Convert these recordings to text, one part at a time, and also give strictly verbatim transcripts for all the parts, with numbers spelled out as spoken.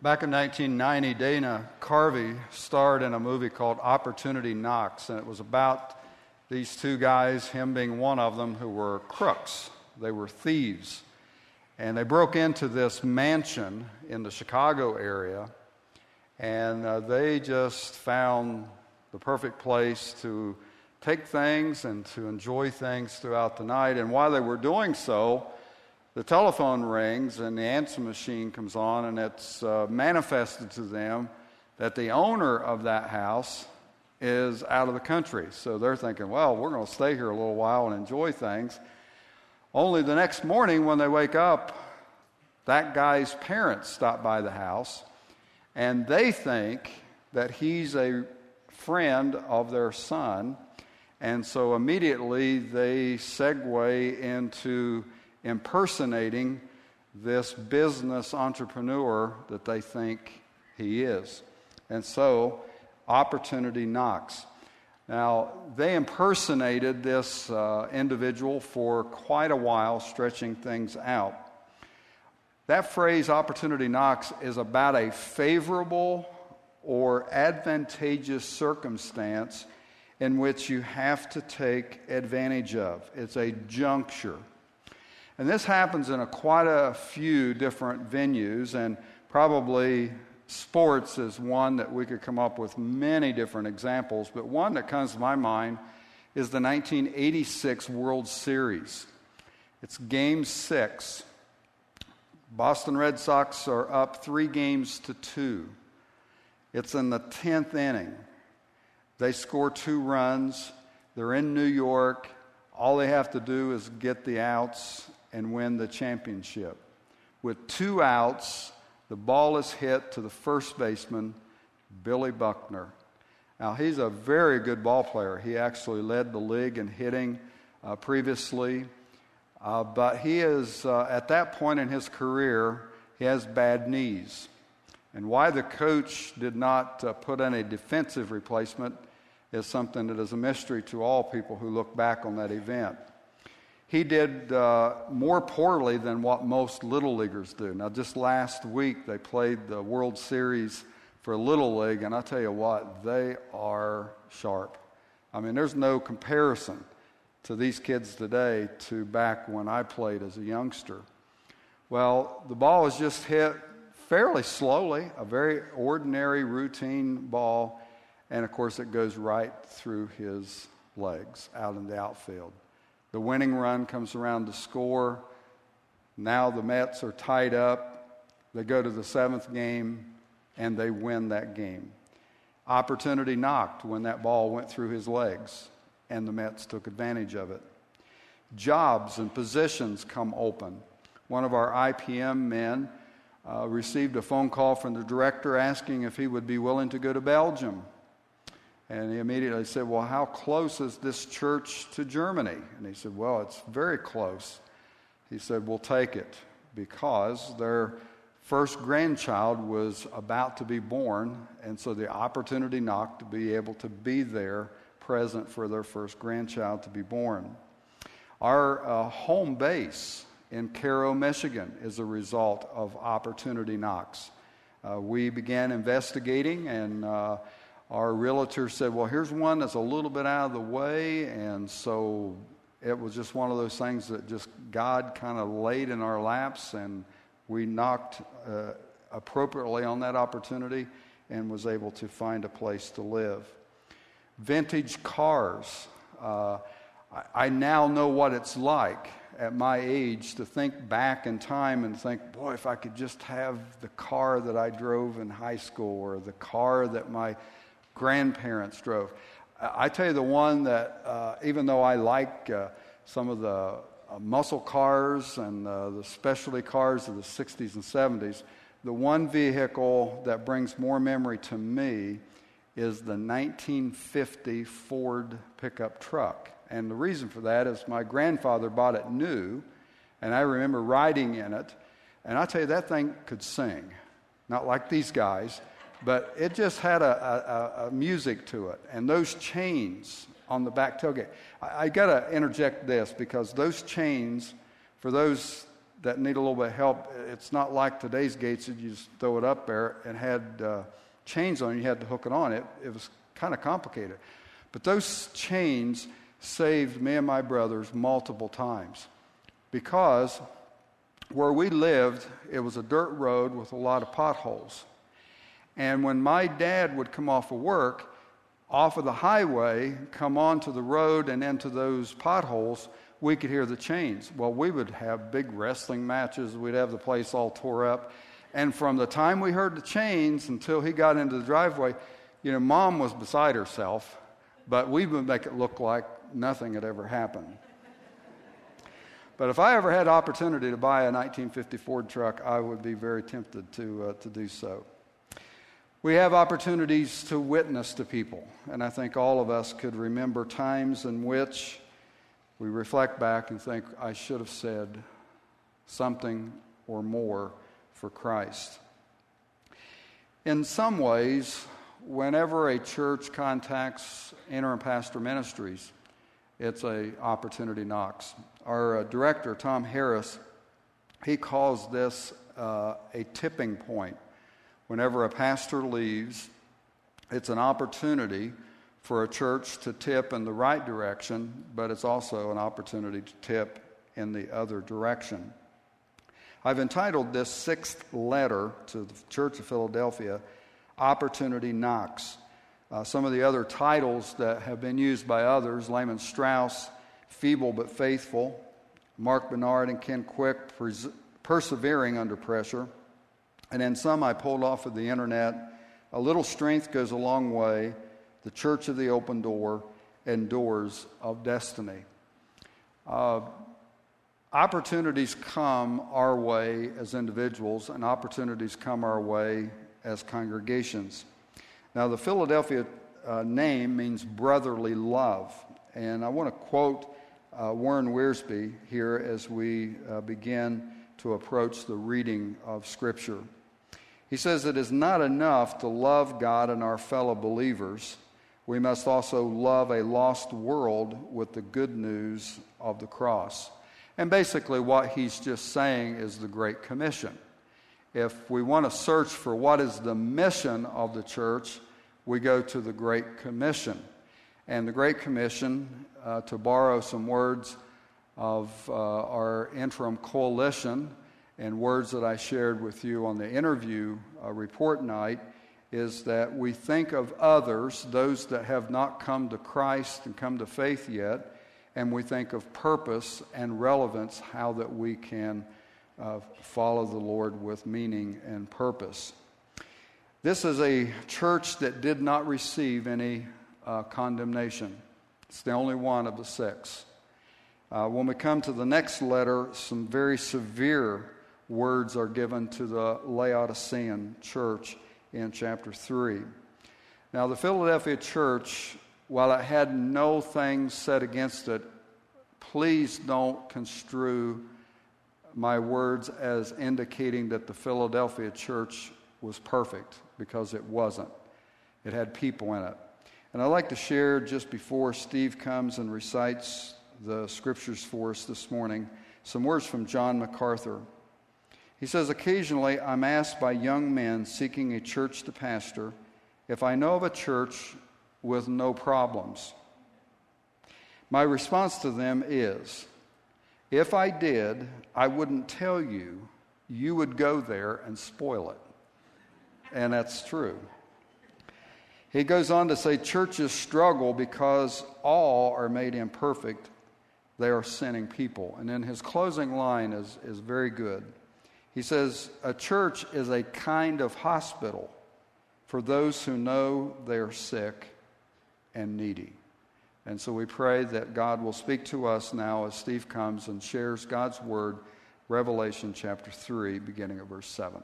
Back in nineteen ninety, Dana Carvey starred in a movie called Opportunity Knocks, and it was about these two guys, him being one of them, who were crooks. They were thieves. And they broke into this mansion in the Chicago area, and uh, they just found the perfect place to take things and to enjoy things throughout the night. And while they were doing so, the telephone rings and the answer machine comes on, and it's uh, manifested to them that the owner of that house is out of the country. So they're thinking, well, we're going to stay here a little while and enjoy things. Only the next morning when they wake up, that guy's parents stop by the house, and they think that he's a friend of their son. And so immediately they segue into impersonating this business entrepreneur that they think he is. And so, opportunity knocks. Now, they impersonated this uh, individual for quite a while, stretching things out. That phrase, opportunity knocks, is about a favorable or advantageous circumstance in which you have to take advantage of. It's a juncture. And this happens in a, quite a few different venues, and probably sports is one that we could come up with many different examples, but one that comes to my mind is the nineteen eighty-six World Series. It's Game six. Boston Red Sox are up three games to two. It's in the tenth inning. They score two runs. They're in New York. All they have to do is get the outs and win the championship. With two outs, the ball is hit to the first baseman, Billy Buckner. Now, he's a very good ball player. He actually led the league in hitting uh, previously. Uh, but he is, uh, at that point in his career, he has bad knees. And why the coach did not uh, put in a defensive replacement is something that is a mystery to all people who look back on that event. He did uh, more poorly than what most Little Leaguers do. Now, just last week, they played the World Series for Little League, and I tell you what, they are sharp. I mean, there's no comparison to these kids today to back when I played as a youngster. Well, the ball is just hit fairly slowly, a very ordinary, routine ball, and of course, it goes right through his legs out in the outfield. The winning run comes around to score. Now the Mets are tied up. They go to the seventh game, and they win that game. Opportunity knocked when that ball went through his legs, and the Mets took advantage of it. Jobs and positions come open. One of our I P M men uh, received a phone call from the director asking if he would be willing to go to Belgium. And he immediately said, well, how close is this church to Germany? And he said, well, it's very close. He said, we'll take it, because their first grandchild was about to be born, and so the opportunity knocked to be able to be there, present for their first grandchild to be born. Our uh, home base in Cairo, Michigan, is a result of opportunity knocks. Uh, we began investigating, and uh, our realtor said, well, here's one that's a little bit out of the way, and so it was just one of those things that just God kind of laid in our laps, and we knocked uh, appropriately on that opportunity and was able to find a place to live. Vintage cars. Uh, I, I now know what it's like at my age to think back in time and think, boy, if I could just have the car that I drove in high school, or the car that my grandparents drove. I tell you, the one that, uh, even though I like uh, some of the uh, muscle cars and uh, the specialty cars of the sixties and seventies, the one vehicle that brings more memory to me is the nineteen fifty Ford pickup truck. And the reason for that is my grandfather bought it new, and I remember riding in it, and I tell you, that thing could sing. Not like these guys, but it just had a, a, a music to it. And those chains on the back tailgate. I, I got to interject this, because those chains, for those that need a little bit of help, it's not like today's gates that you just throw it up there and had uh, chains on it. You had to hook it on. It, it was kind of complicated. But those chains saved me and my brothers multiple times, because where we lived, it was a dirt road with a lot of potholes. And when my dad would come off of work, off of the highway, come onto the road and into those potholes, we could hear the chains. Well, we would have big wrestling matches. We'd have the place all tore up. And from the time we heard the chains until he got into the driveway, you know, Mom was beside herself, but we would make it look like nothing had ever happened. But if I ever had opportunity to buy a nineteen fifty Ford truck, I would be very tempted to uh, to do so. We have opportunities to witness to people, and I think all of us could remember times in which we reflect back and think, I should have said something or more for Christ. In some ways, whenever a church contacts Interim Pastor Ministries, it's an opportunity knocks. Our uh, director, Tom Harris, he calls this uh, a tipping point. Whenever a pastor leaves, it's an opportunity for a church to tip in the right direction, but it's also an opportunity to tip in the other direction. I've entitled this sixth letter to the Church of Philadelphia, Opportunity Knocks. Uh, some of the other titles that have been used by others, Lehman Strauss, Feeble but Faithful, Mark Bernard and Ken Quick, pers- Persevering Under Pressure, and then some I pulled off of the internet, A Little Strength Goes a Long Way, The Church of the Open Door, and Doors of Destiny. Uh, opportunities come our way as individuals, and opportunities come our way as congregations. Now, the Philadelphia uh, name means brotherly love, and I want to quote uh, Warren Wiersbe here as we uh, begin to approach the reading of Scripture. He says, it is not enough to love God and our fellow believers. We must also love a lost world with the good news of the cross. And basically what he's just saying is the Great Commission. If we want to search for what is the mission of the church, we go to the Great Commission. And the Great Commission, uh, to borrow some words of uh, our interim coalition and words that I shared with you on the interview uh, report night, is that we think of others, those that have not come to Christ and come to faith yet, and we think of purpose and relevance, how that we can uh, follow the Lord with meaning and purpose. This is a church that did not receive any uh, condemnation. It's the only one of the six. Uh, when we come to the next letter, some very severe words are given to the Laodicean church in chapter three. Now, the Philadelphia church, while it had no things said against it, please don't construe my words as indicating that the Philadelphia church was perfect, because it wasn't. It had people in it. And I'd like to share, just before Steve comes and recites the scriptures for us this morning, some words from John MacArthur. He says, occasionally I'm asked by young men seeking a church to pastor if I know of a church with no problems. My response to them is, if I did, I wouldn't tell you. You would go there and spoil it. And that's true. He goes on to say, churches struggle because all are made imperfect. They are sinning people. And then his closing line is, is very good. He says, a church is a kind of hospital for those who know they are sick and needy. And so we pray that God will speak to us now as Steve comes and shares God's word, Revelation chapter three, beginning at verse seven.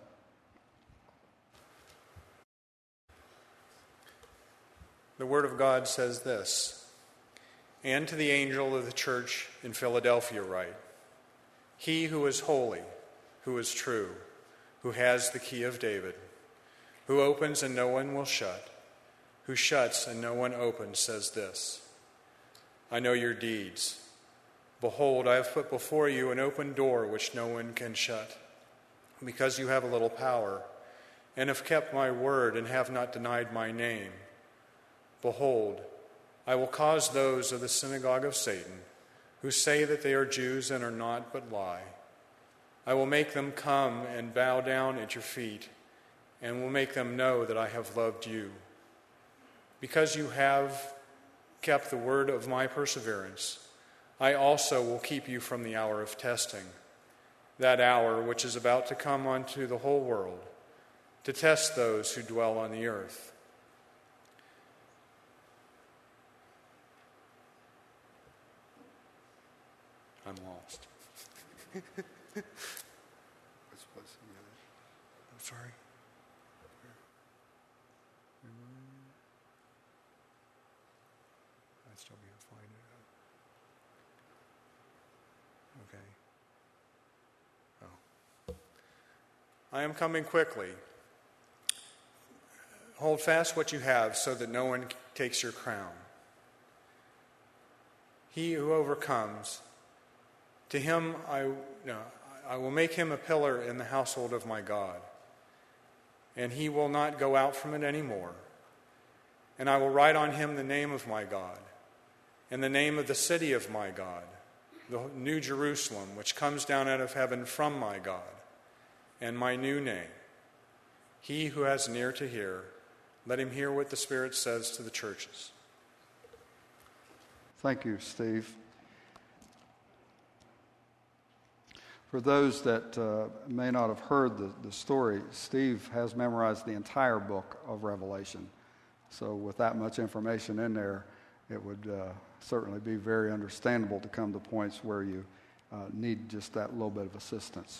The Word of God says this, and to the angel of the church in Philadelphia write, he who is holy, who is true, who has the key of David, who opens and no one will shut, who shuts and no one opens, says this, I know your deeds, Behold, I have put before you an open door which no one can shut, because you have a little power, and have kept my word and have not denied my name. Behold, I will cause those of the synagogue of Satan, who say that they are Jews and are not but lie. I will make them come and bow down at your feet, and will make them know that I have loved you. Because you have kept the word of my perseverance, I also will keep you from the hour of testing, that hour which is about to come unto the whole world, to test those who dwell on the earth. I'm lost. I'm sorry. I still can't find it. Okay. Oh. I am coming quickly. Hold fast what you have so that no one takes your crown. He who overcomes, to him I, no, I will make him a pillar in the household of my God, and he will not go out from it any more. And I will write on him the name of my God, and the name of the city of my God, the new Jerusalem, which comes down out of heaven from my God, and my new name. He who has an ear to hear, let him hear what the Spirit says to the churches. Thank you, Steve. For those that uh, may not have heard the, the story, Steve has memorized the entire book of Revelation. So with that much information in there, it would uh, certainly be very understandable to come to points where you uh, need just that little bit of assistance.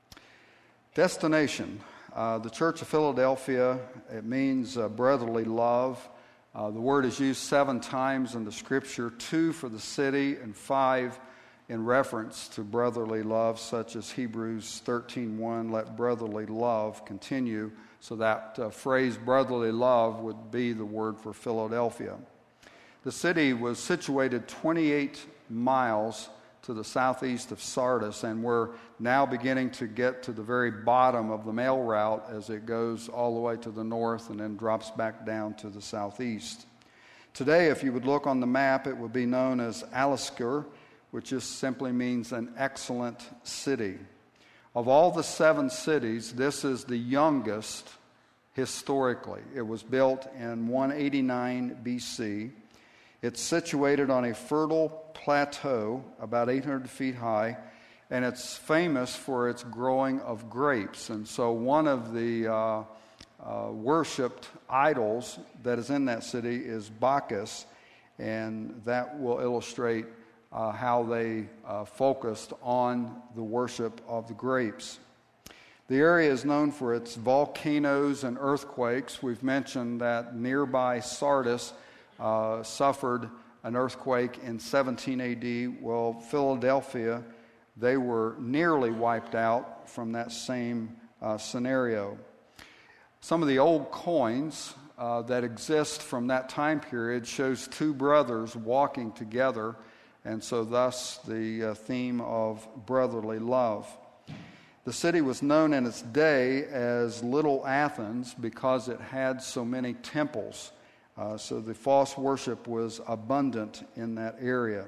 Destination. Uh, the Church of Philadelphia, it means uh, brotherly love. Uh, the word is used seven times in the Scripture, two for the city and five in reference to brotherly love, such as Hebrews thirteen one, let brotherly love continue. So that uh, phrase, brotherly love, would be the word for Philadelphia. The city was situated twenty-eight miles to the southeast of Sardis, and we're now beginning to get to the very bottom of the mail route as it goes all the way to the north and then drops back down to the southeast. Today, if you would look on the map, it would be known as Alisker, which just simply means an excellent city. Of all the seven cities, this is the youngest historically. It was built in one eighty-nine B C. It's situated on a fertile plateau about eight hundred feet high, and it's famous for its growing of grapes. And so one of the uh, uh, worshipped idols that is in that city is Bacchus, and that will illustrate uh, how they uh, focused on the worship of the grapes. The area is known for its volcanoes and earthquakes. We've mentioned that nearby Sardis uh, suffered an earthquake in seventeen A D. Well, Philadelphia, they were nearly wiped out from that same uh, scenario. Some of the old coins uh, that exist from that time period shows two brothers walking together, and so thus the uh, theme of brotherly love. The city was known in its day as Little Athens because it had so many temples. Uh, so the false worship was abundant in that area.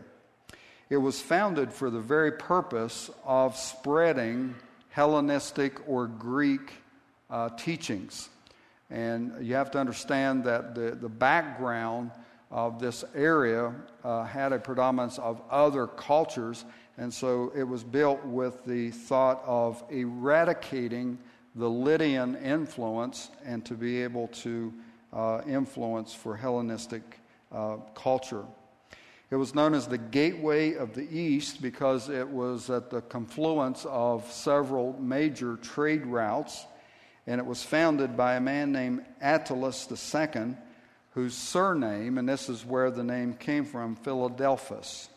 It was founded for the very purpose of spreading Hellenistic or Greek uh, teachings. And you have to understand that the, the background of this area uh, had a predominance of other cultures, and so it was built with the thought of eradicating the Lydian influence and to be able to uh, influence for Hellenistic uh, culture. It was known as the Gateway of the East because it was at the confluence of several major trade routes, and it was founded by a man named Attalus the Second, whose surname, and this is where the name came from, Philadelphus.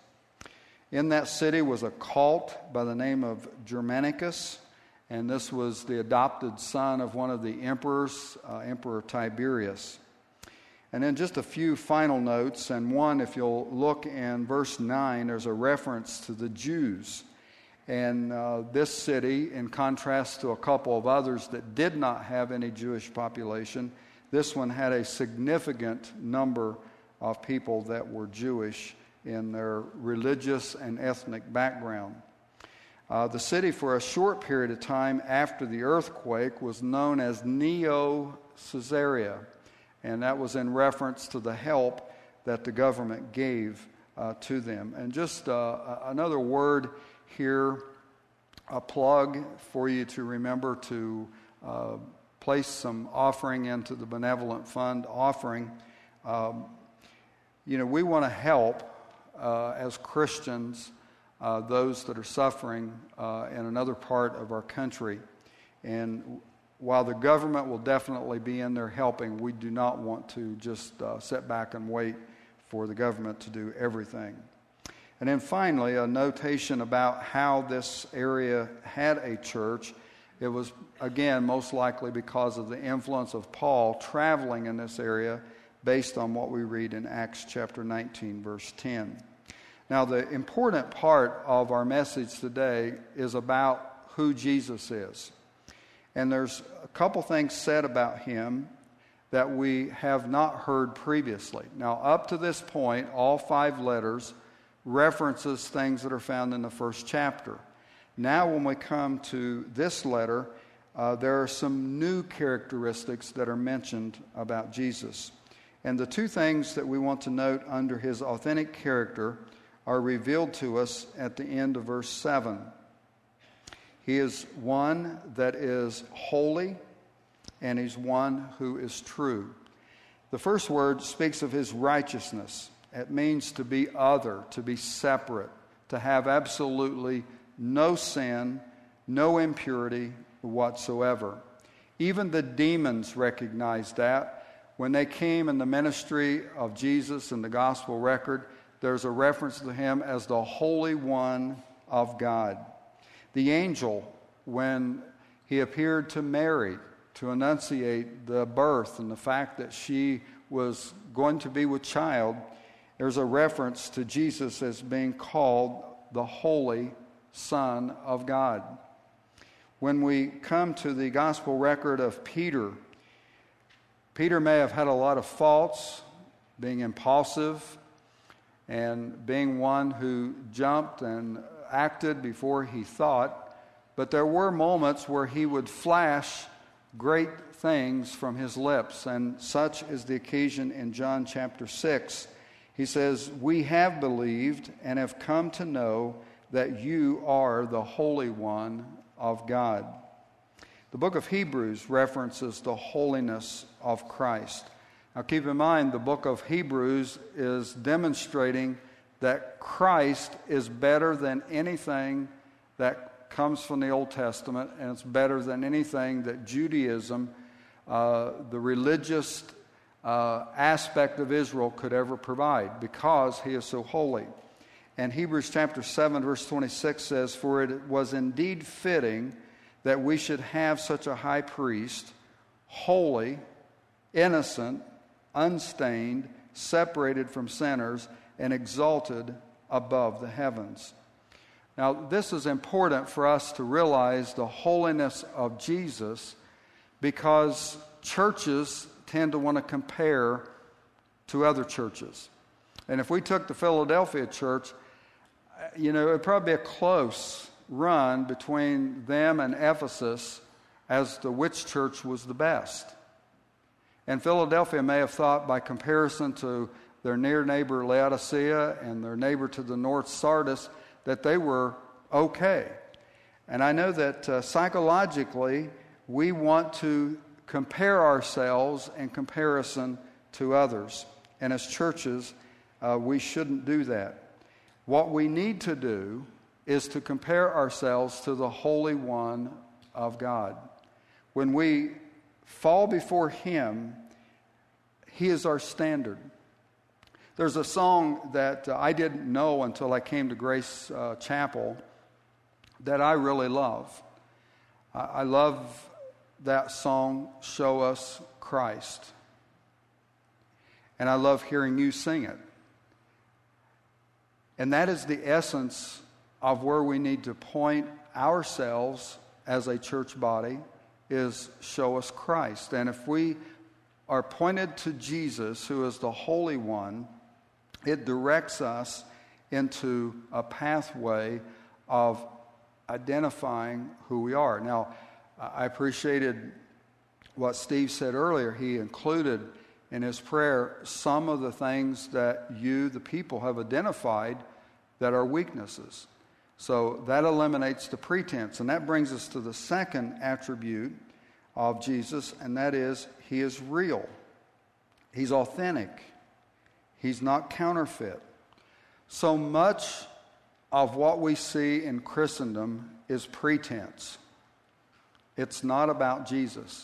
In that city was a cult by the name of Germanicus, and this was the adopted son of one of the emperors, uh, Emperor Tiberius. And then just a few final notes, and one, if you'll look in verse nine, there's a reference to the Jews. And uh, this city, in contrast to a couple of others that did not have any Jewish population, this one had a significant number of people that were Jewish in their religious and ethnic background. Uh, the city, for a short period of time after the earthquake, was known as Neo-Caesarea, and that was in reference to the help that the government gave uh, to them. And just uh, another word here, a plug for you to remember to uh, place some offering into the benevolent fund offering. Um, you know, we want to help uh, as Christians uh, those that are suffering uh, in another part of our country. And while the government will definitely be in there helping, we do not want to just uh, sit back and wait for the government to do everything. And then finally, a notation about how this area had a church. It was, again, most likely because of the influence of Paul traveling in this area based on what we read in Acts chapter nineteen, verse ten. Now, the important part of our message today is about who Jesus is. And there's a couple things said about him that we have not heard previously. Now, up to this point, all five letters references things that are found in the first chapter. Now, when we come to this letter, uh, there are some new characteristics that are mentioned about Jesus. And the two things that we want to note under his authentic character are revealed to us at the end of verse seven. He is one that is holy, and he's one who is true. The first word speaks of his righteousness. It means to be other, to be separate, to have absolutely no sin, no impurity whatsoever. Even the demons recognized that. When they came in the ministry of Jesus in the gospel record, there's a reference to him as the Holy One of God. The angel, when he appeared to Mary to enunciate the birth and the fact that she was going to be with child, there's a reference to Jesus as being called the Holy Son of God. When we come to the gospel record of Peter, Peter may have had a lot of faults, being impulsive and being one who jumped and acted before he thought, but there were moments where he would flash great things from his lips, and such is the occasion in John chapter six. He says, "We have believed and have come to know that you are the Holy One of God." The book of Hebrews references the holiness of Christ. Now keep in mind, the book of Hebrews is demonstrating that Christ is better than anything that comes from the Old Testament, and it's better than anything that Judaism, uh, the religious uh, aspect of Israel, could ever provide, because he is so holy. And Hebrews chapter seven, verse twenty-six says, "For it was indeed fitting that we should have such a high priest, holy, innocent, unstained, separated from sinners, and exalted above the heavens." Now, this is important for us to realize the holiness of Jesus, because churches tend to want to compare to other churches. And if we took the Philadelphia church, you know, it would probably be a close run between them and Ephesus as to which church was the best. And Philadelphia may have thought, by comparison to their near neighbor Laodicea and their neighbor to the north, Sardis, that they were okay. And I know that uh, psychologically we want to compare ourselves in comparison to others. And as churches, uh, we shouldn't do that. What we need to do is to compare ourselves to the Holy One of God. When we fall before him, he is our standard. There's a song that uh, I didn't know until I came to Grace uh, Chapel that I really love. I, I love that song, "Show Us Christ." and I love hearing you sing it. And that is the essence of where we need to point ourselves as a church body, is show us Christ. And if we are pointed to Jesus, who is the Holy One, it directs us into a pathway of identifying who we are. Now, I appreciated what Steve said earlier. He included in his prayer some of the things that you, the people, have identified that are weaknesses. So that eliminates the pretense. And that brings us to the second attribute of Jesus, and that is he is real. He's authentic. He's not counterfeit. So much of what we see in Christendom is pretense. It's not about Jesus.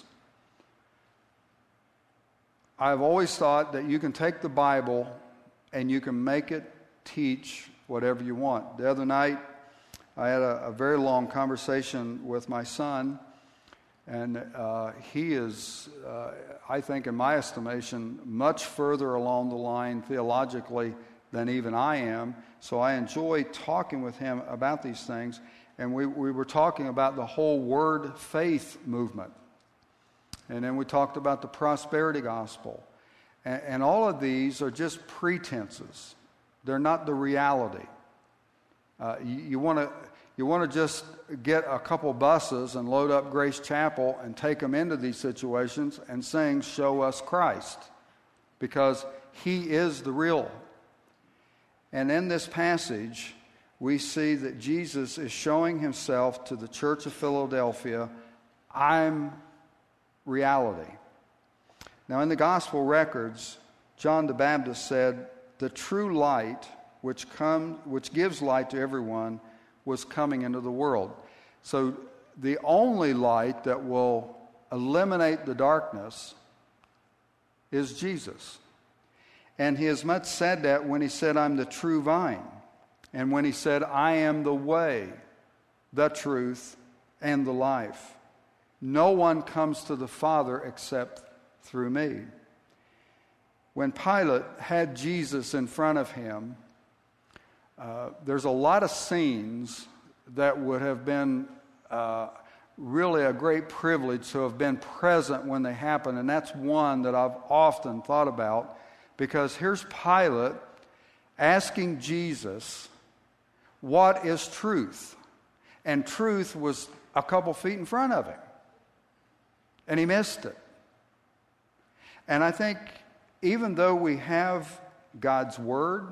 I've always thought that you can take the Bible and you can make it teach whatever you want. The other night, I had a, a very long conversation with my son, and uh, he is, uh, I think, in my estimation, much further along the line theologically than even I am. So I enjoy talking with him about these things. And we, we were talking about the whole word faith movement. And then we talked about the prosperity gospel. And, and all of these are just pretenses. They're not the reality. Uh, you you want to you want to just get a couple buses and load up Grace Chapel and take them into these situations and sing, "Show us Christ," because he is the real. And in this passage, we see that Jesus is showing himself to the church of Philadelphia. I'm reality. Now, in the gospel records, John the Baptist said, the true light, which come, which gives light to everyone, was coming into the world. So the only light that will eliminate the darkness is Jesus. And he as much said that when he said, I'm the true vine. And when he said, I am the way, the truth, and the life. No one comes to the Father except through me. When Pilate had Jesus in front of him, uh, there's a lot of scenes that would have been uh, really a great privilege to have been present when they happened. And that's one that I've often thought about, because here's Pilate asking Jesus, what is truth? And truth was a couple feet in front of him. And he missed it. And I think even though we have God's Word,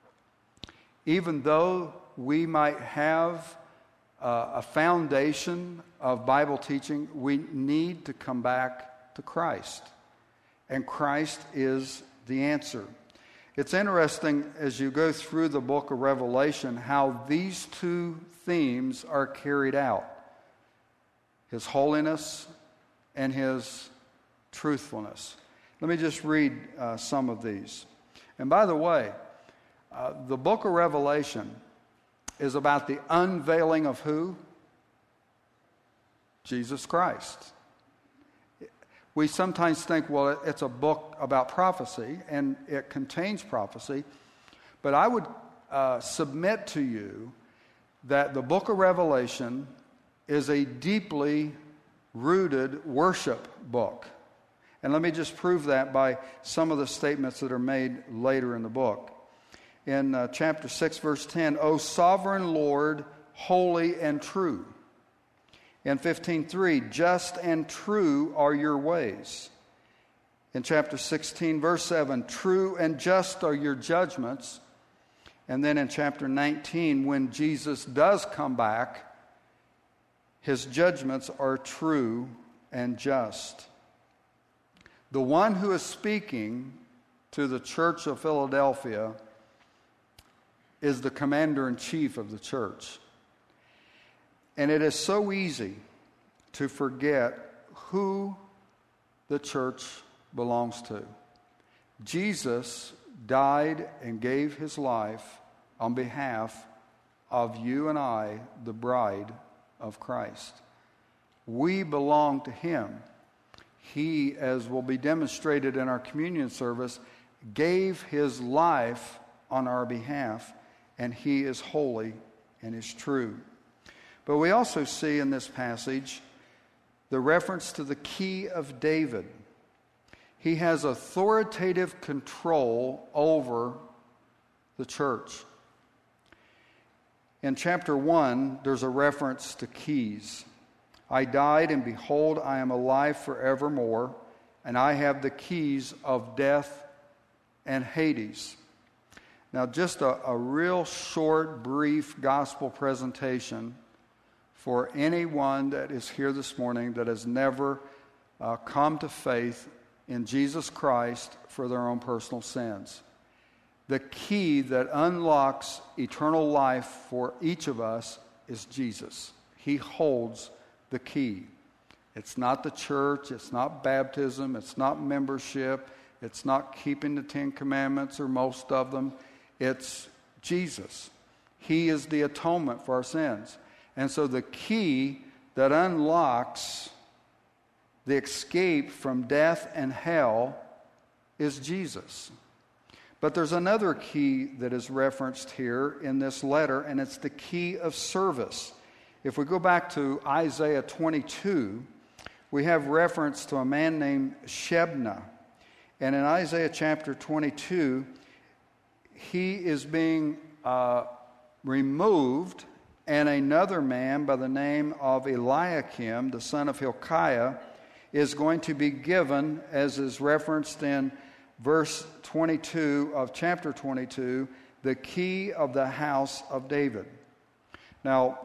even though we might have uh, a foundation of Bible teaching, we need to come back to Christ. And Christ is the answer. It's interesting as you go through the book of Revelation how these two themes are carried out. His holiness and his truthfulness. Let me just read uh, some of these. And by the way, uh, the book of Revelation is about the unveiling of who? Jesus Christ. We sometimes think, well, it's a book about prophecy, and it contains prophecy. But I would uh, submit to you that the book of Revelation is a deeply rooted worship book. And let me just prove that by some of the statements that are made later in the book. In uh, chapter six, verse ten, O sovereign Lord, holy and true. In fifteen three, just and true are your ways. In chapter sixteen, verse seven, true and just are your judgments. And then in chapter nineteen, when Jesus does come back, his judgments are true and just. The one who is speaking to the church of Philadelphia is the commander-in-chief of the church. And it is so easy to forget who the church belongs to. Jesus died and gave his life on behalf of you and I, the bride of Christ. We belong to him. He, as will be demonstrated in our communion service, gave his life on our behalf, and he is holy and is true. But we also see in this passage the reference to the key of David. He has authoritative control over the church. In chapter one, there's a reference to keys. I died, and behold, I am alive forevermore, and I have the keys of death and Hades. Now, just a, a real short, brief gospel presentation for anyone that is here this morning that has never uh, come to faith in Jesus Christ for their own personal sins. The key that unlocks eternal life for each of us is Jesus. He holds the key. It's not the church, it's not baptism, it's not membership, it's not keeping the Ten Commandments or most of them. It's Jesus. He is the atonement for our sins. And so the key that unlocks the escape from death and hell is Jesus. But there's another key that is referenced here in this letter, and it's the key of service. If we go back to Isaiah twenty-two, we have reference to a man named Shebna. And in Isaiah chapter twenty-two, he is being uh, removed, and another man by the name of Eliakim, the son of Hilkiah, is going to be given, as is referenced in verse twenty-two of chapter twenty-two, the key of the house of David. Now,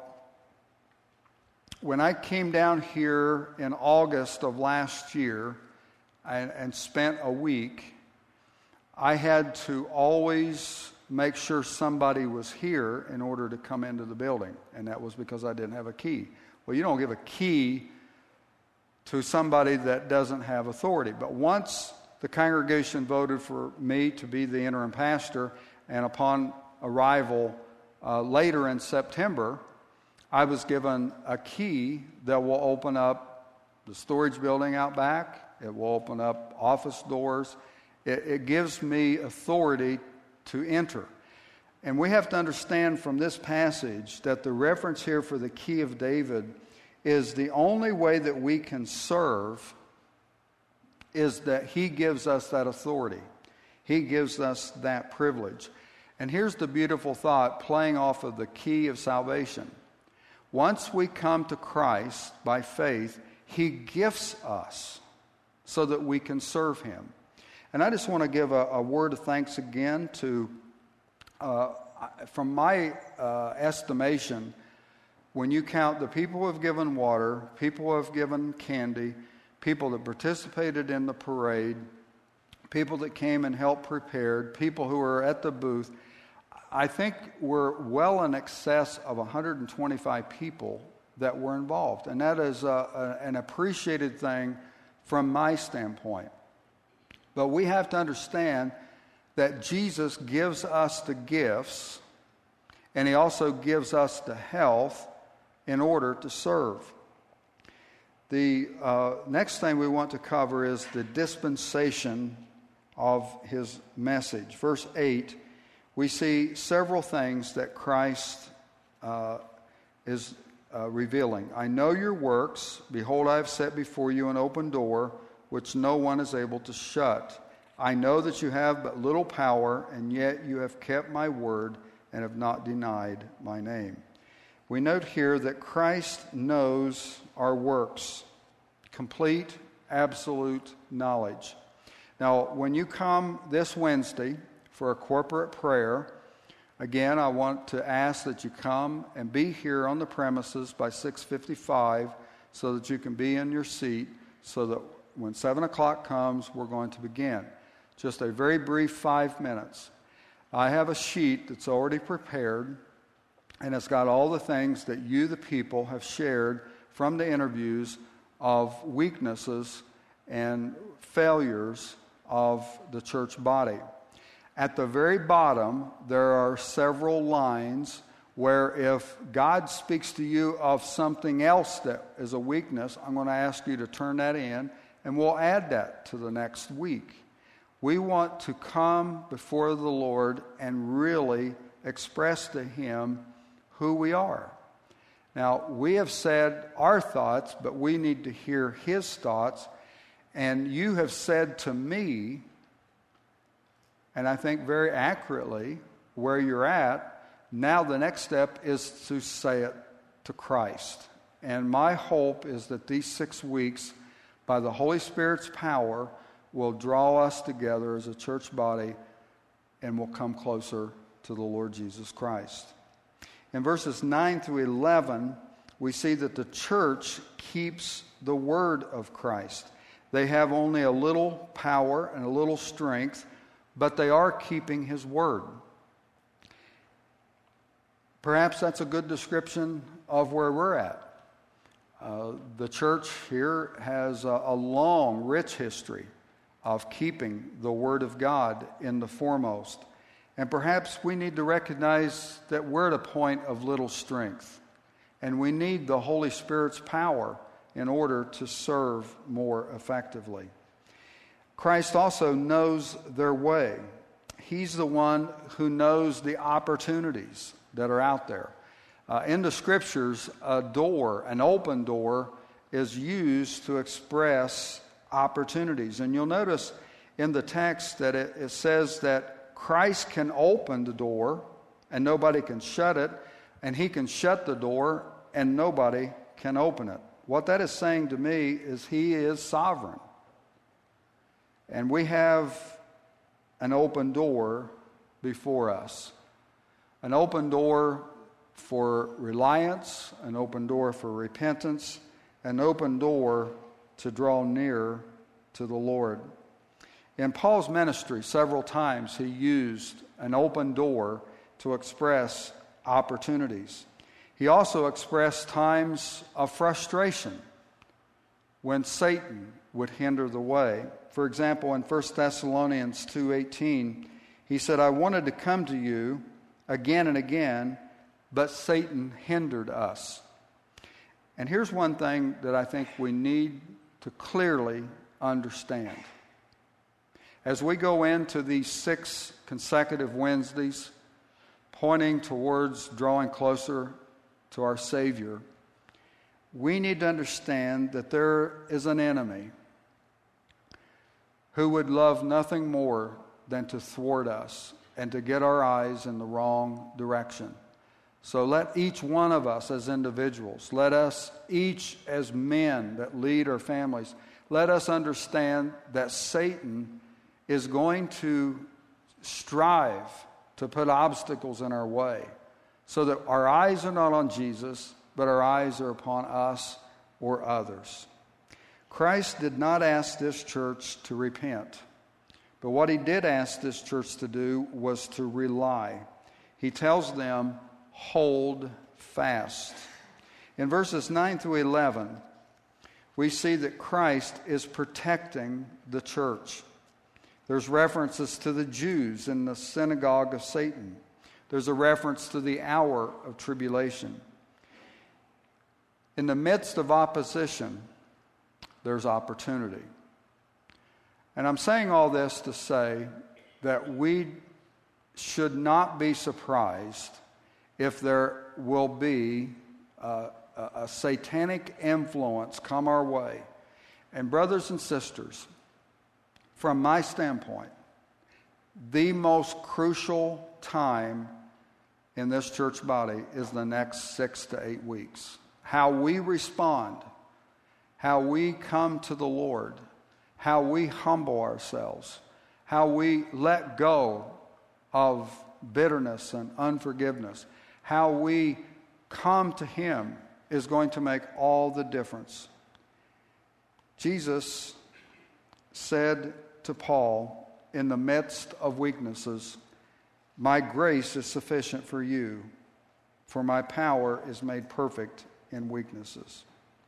when I came down here in August of last year and, and spent a week, I had to always make sure somebody was here in order to come into the building, and that was because I didn't have a key. Well, you don't give a key to somebody that doesn't have authority. But once the congregation voted for me to be the interim pastor, and upon arrival uh, later in September, I was given a key that will open up the storage building out back. It will open up office doors. It, it gives me authority to enter. And we have to understand from this passage that the reference here for the key of David is the only way that we can serve is that he gives us that authority. He gives us that privilege. And here's the beautiful thought playing off of the key of salvation. Once we come to Christ by faith, he gifts us so that we can serve him. And I just want to give a, a word of thanks again to, uh, from my uh, estimation, when you count the people who have given water, people who have given candy, people that participated in the parade, people that came and helped prepared, people who were at the booth, I think we're well in excess of one hundred twenty-five people that were involved. And that is a, a, an appreciated thing from my standpoint. But we have to understand that Jesus gives us the gifts, and he also gives us the health in order to serve. The uh, next thing we want to cover is the dispensation of his message. Verse eight, we see several things that Christ uh, is uh, revealing. I know your works. Behold, I have set before you an open door, which no one is able to shut. I know that you have but little power, and yet you have kept my word and have not denied my name. We note here that Christ knows our works. Complete, absolute knowledge. Now, when you come this Wednesday for a corporate prayer, again, I want to ask that you come and be here on the premises by six fifty-five so that you can be in your seat so that when seven o'clock comes, we're going to begin. Just a very brief five minutes. I have a sheet that's already prepared, and it's got all the things that you, the people, have shared from the interviews of weaknesses and failures of the church body. At the very bottom, there are several lines where if God speaks to you of something else that is a weakness, I'm going to ask you to turn that in, and we'll add that to the next week. We want to come before the Lord and really express to Him who we are. Now, we have said our thoughts, but we need to hear His thoughts. And you have said to me, and I think very accurately, where you're at. Now the next step is to say it to Christ. And my hope is that these six weeks, by the Holy Spirit's power, will draw us together as a church body and will come closer to the Lord Jesus Christ. In verses nine through eleven, we see that the church keeps the word of Christ. They have only a little power and a little strength, but they are keeping His word. Perhaps that's a good description of where we're at. Uh, the church here has a, a long, rich history of keeping the Word of God in the foremost. And perhaps we need to recognize that we're at a point of little strength, and we need the Holy Spirit's power in order to serve more effectively. Christ also knows their way. He's the one who knows the opportunities that are out there. Uh, in the Scriptures, a door, an open door, is used to express opportunities. And you'll notice in the text that it, it says that Christ can open the door and nobody can shut it, and He can shut the door and nobody can open it. What that is saying to me is He is sovereign. And we have an open door before us. An open door for reliance, an open door for repentance, an open door to draw near to the Lord. In Paul's ministry, several times he used an open door to express opportunities. He also expressed times of frustration when Satan would hinder the way. For example, in First Thessalonians two eighteen, he said, "I wanted to come to you again and again, but Satan hindered us." And here's one thing that I think we need to clearly understand. As we go into these six consecutive Wednesdays, pointing towards drawing closer to our Savior, we need to understand that there is an enemy who would love nothing more than to thwart us and to get our eyes in the wrong direction. So let each one of us as individuals, let us each as men that lead our families, let us understand that Satan is going to strive to put obstacles in our way so that our eyes are not on Jesus, but our eyes are upon us or others. Christ did not ask this church to repent, but what He did ask this church to do was to rely. He tells them, hold fast. In verses nine through eleven, we see that Christ is protecting the church. There's references to the Jews in the synagogue of Satan. There's a reference to the hour of tribulation. In the midst of opposition, there's opportunity. And I'm saying all this to say that we should not be surprised if there will be a, a, a satanic influence come our way. And brothers and sisters, from my standpoint, the most crucial time in this church body is the next six to eight weeks. How we respond, how we come to the Lord, how we humble ourselves, how we let go of bitterness and unforgiveness, how we come to Him is going to make all the difference. Jesus said to Paul, in the midst of weaknesses, "My grace is sufficient for you, for my power is made perfect in weaknesses."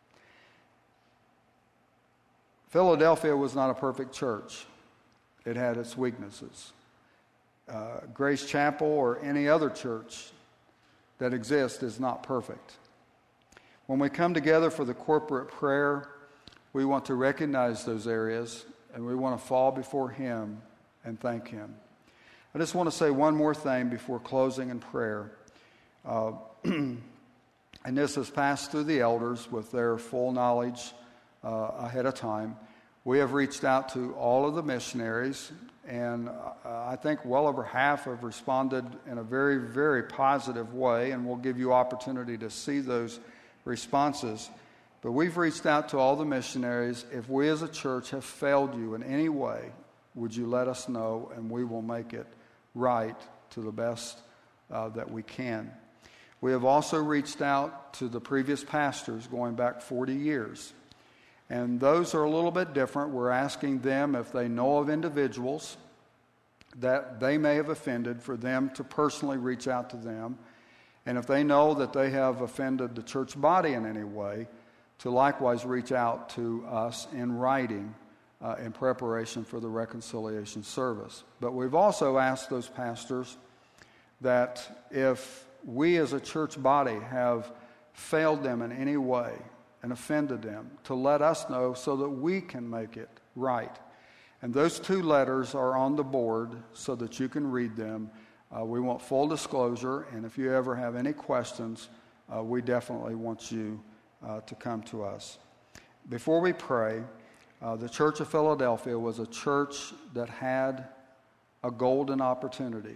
Philadelphia was not a perfect church. It had its weaknesses. Uh, Grace Chapel or any other church that exists is not perfect. When we come together for the corporate prayer, we want to recognize those areas and we want to fall before Him and thank Him. I just want to say one more thing before closing in prayer. Uh, and this is passed through the elders with their full knowledge uh, ahead of time. We have reached out to all of the missionaries, and uh, I think well over half have responded in a very, very positive way, and we'll give you opportunity to see those responses. But we've reached out to all the missionaries. If we as a church have failed you in any way, would you let us know, and we will make it right to the best uh, that we can. We have also reached out to the previous pastors going back forty years. And those are a little bit different. We're asking them if they know of individuals that they may have offended, for them to personally reach out to them. And if they know that they have offended the church body in any way, to likewise reach out to us in writing uh, in preparation for the reconciliation service. But we've also asked those pastors that if we as a church body have failed them in any way and offended them, to let us know so that we can make it right. And those two letters are on the board so that you can read them. Uh, we want full disclosure, and if you ever have any questions, uh, we definitely want you uh, to come to us. Before we pray, uh, the Church of Philadelphia was a church that had a golden opportunity.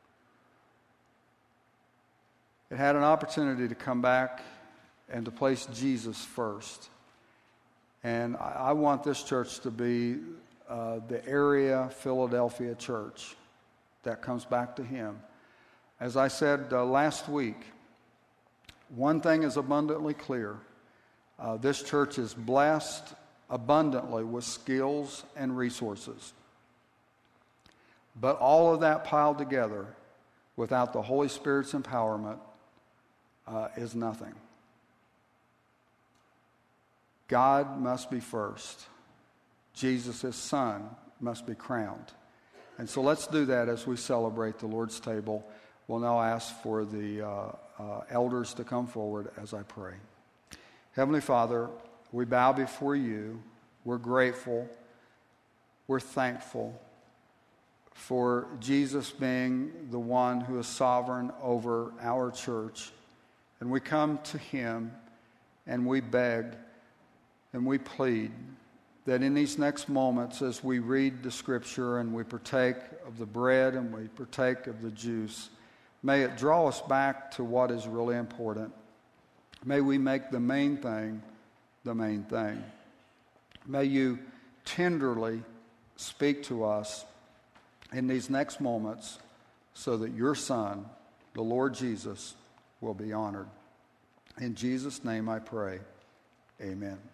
It had an opportunity to come back and to place Jesus first. And I, I want this church to be uh, the area Philadelphia church that comes back to Him. As I said uh, last week, one thing is abundantly clear. Uh, this church is blessed abundantly with skills and resources. But all of that piled together without the Holy Spirit's empowerment uh, is nothing. God must be first. Jesus, His Son, must be crowned. And so let's do that as we celebrate the Lord's table. We'll now ask for the uh, uh, elders to come forward as I pray. Heavenly Father, we bow before You. We're grateful. We're thankful for Jesus being the one who is sovereign over our church. And we come to Him and we beg and we plead that in these next moments, as we read the Scripture and we partake of the bread and we partake of the juice, may it draw us back to what is really important. May we make the main thing the main thing. May You tenderly speak to us in these next moments so that Your Son, the Lord Jesus, will be honored. In Jesus' name I pray. Amen.